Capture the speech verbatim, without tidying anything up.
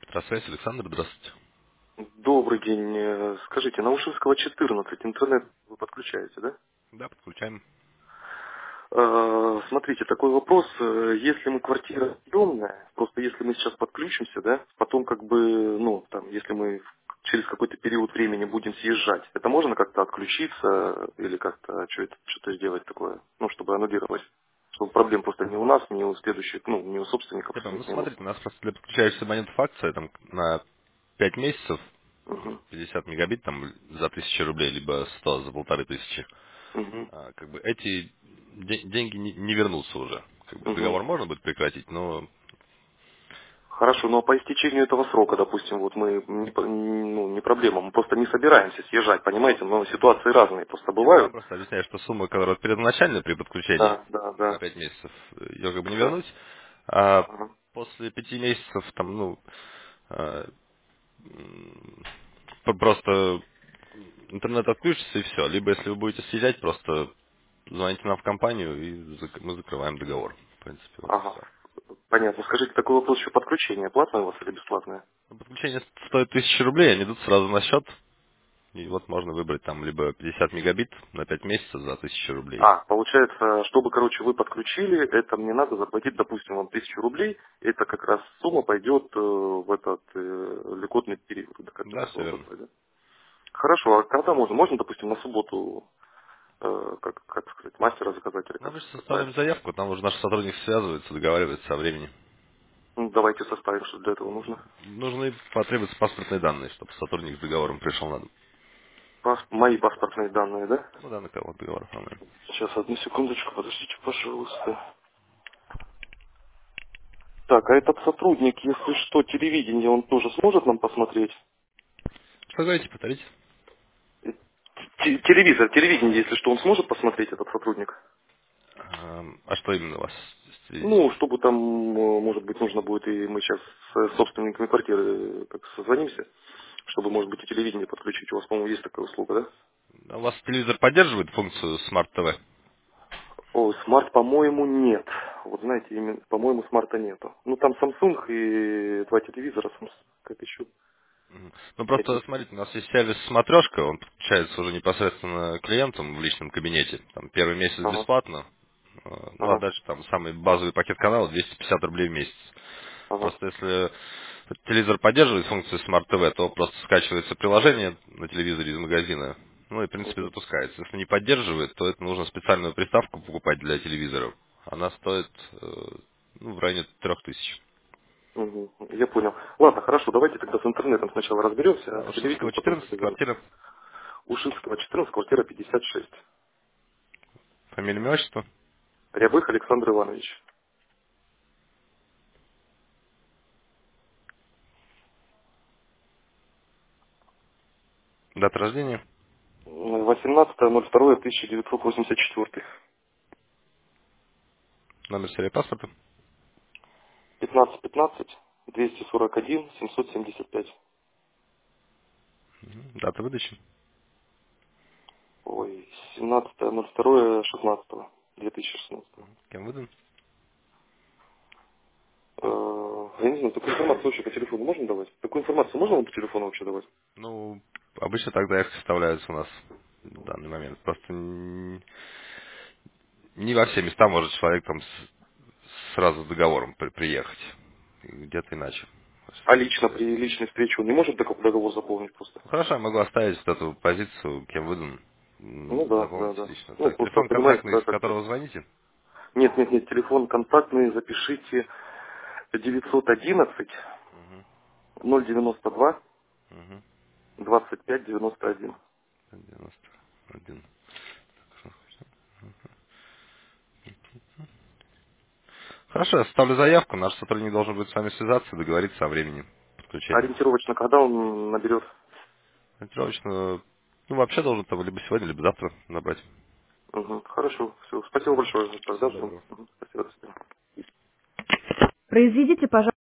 Здравствуйте, Александр, здравствуйте. Добрый день. Э, Скажите, на Ушинского четырнадцать интернет вы подключаете, да? Да, подключаем. Э, Смотрите, такой вопрос. Э, Если мы квартира съемная, просто если мы сейчас подключимся, да, потом как бы, ну, там, если мы через какой-то период времени будем съезжать, это можно как-то отключиться или как-то что это, что-то сделать такое, ну, чтобы аннулировать? Чтобы проблем просто ни у нас, ни у следующих, ну, ни у собственников Я понял. Ну, самих не было. смотрите, у нас просто для подключающихся абонентов акция там на пять месяцев, Угу. пятьдесят мегабит там за тысячу рублей, либо сто за полторы тысячи. Угу. А, как бы эти де- деньги не, не вернутся уже. Как бы Угу. договор можно будет прекратить, но Хорошо, но по истечению этого срока, допустим, вот мы не, по- ну, не проблема, мы просто не собираемся съезжать, понимаете, но ситуации разные просто я вам бывают. просто объясняю, что сумма, которая первоначально при подключении Да, да, на да, пять месяцев, ее как бы не да. вернуть, а Ага. после пяти месяцев там, ну, а, м, п- просто интернет отключится и все. Либо если вы будете съезжать, просто звоните нам в компанию и зак- мы закрываем договор. В принципе, вот и Ага. все. Понятно. Скажите, такой вопрос еще подключение, платное у вас или бесплатное? Подключение стоит тысячу рублей, они идут сразу на счет. И вот можно выбрать там либо пятьдесят мегабит на пять месяцев за тысячу рублей. А, получается, чтобы, короче, вы подключили, это мне надо заплатить, допустим, вам тысячу рублей, это как раз сумма пойдет э, в этот э, льготный период, до Да, которого все верно. да? Хорошо, а когда можно? Можно, допустим, на субботу, э, как, как сказать, мастера заказать или Ну, как мы же это составляем правильно? заявку, там уже наш сотрудник связывается, договаривается со временем. Ну, давайте составим, что для этого нужно. Нужны потребуются паспортные данные, чтобы сотрудник с договором пришел на дом. Пас- мои паспортные данные, да? Ну да, на кого договор оформляем. Сейчас, одну секундочку, подождите, пожалуйста. Так, а этот сотрудник, если что, телевидение, он тоже сможет нам посмотреть? Что говорите, повторите? Э, те- Телевизор, телевидение, если что, он сможет посмотреть, этот сотрудник? Эм, А что именно у вас с телевидением? Ну, чтобы там, э, может быть, нужно будет, и мы сейчас с собственниками квартиры э, как созвонимся, чтобы, может быть, и телевидение подключить. У вас, по-моему, есть такая услуга, да? А у вас телевизор поддерживает функцию Smart ти ви? О, смарт, по-моему, нет. Вот знаете, именно, по-моему, смарта нету. Ну, там Samsung и два телевизора, Samsung, как еще. Мгм. Ну Нет, просто нет. смотрите, у нас есть сервис смотрешка, он подключается уже непосредственно клиентам в личном кабинете. Там первый месяц Ага, бесплатно, э, ну а ага, дальше там самый базовый пакет канала двести пятьдесят рублей в месяц. ага. Просто если телевизор поддерживает функцию Smart ти ви, то просто скачивается приложение на телевизоре из магазина, ну и в принципе Мгм, запускается. Если не поддерживает, то это нужно специальную приставку покупать для телевизоров. Она стоит э, ну, в районе трех тысяч. мгм. Я понял. Ладно, хорошо, давайте тогда с интернетом сначала разберемся, Да, а с телевидением Ушинского потом четырнадцать, разберемся. квартира, Ушинского четырнадцать, квартира пятьдесят шесть. фамилия, имя, отчество. Рябых Александр Иванович. Дата рождения, восемнадцатое ноль второе тысяча девятьсот восемьдесят четыре. номер серии паспорта, пятнадцать пятнадцать двести сорок один семьсот семьдесят пять. мгм, дата выдачи. Ой, семнадцатое ноль второе шестнадцатого две тысячи шестнадцатого. Кем выдан? Э, Я не знаю, такую информацию вообще по телефону можно давать? Такую информацию можно вам по телефону вообще давать? Ну, обычно так заявки составляются у нас в данный момент. Просто н- не во все места может человек там с- сразу с договором при- приехать. И где-то иначе. А Просто лично зависит. при личной встрече он не может договор договор заполнить просто? Ну, хорошо, я могу оставить вот эту позицию, кем выдан. Ну М, да, да, Заполните да. лично. Ну, Так, просто, телефон понимаете, контактный, да, с как-то. которого звоните? Нет, нет, нет, телефон контактный запишите девятьсот одиннадцать Угу, ноль девяносто два угу. двадцать пять девяносто один. девяносто один. Хорошо, я составлю заявку. Наш сотрудник должен будет с вами связаться, договориться о времени подключения. Ориентировочно, когда он наберет? Ориентировочно, ну, вообще должен там либо сегодня, либо завтра набрать. Угу, хорошо, все. Спасибо Мгм. большое. Тогда Всего ждем. доброго. Мгм, спасибо, до свидания. Произведите, пожалуйста.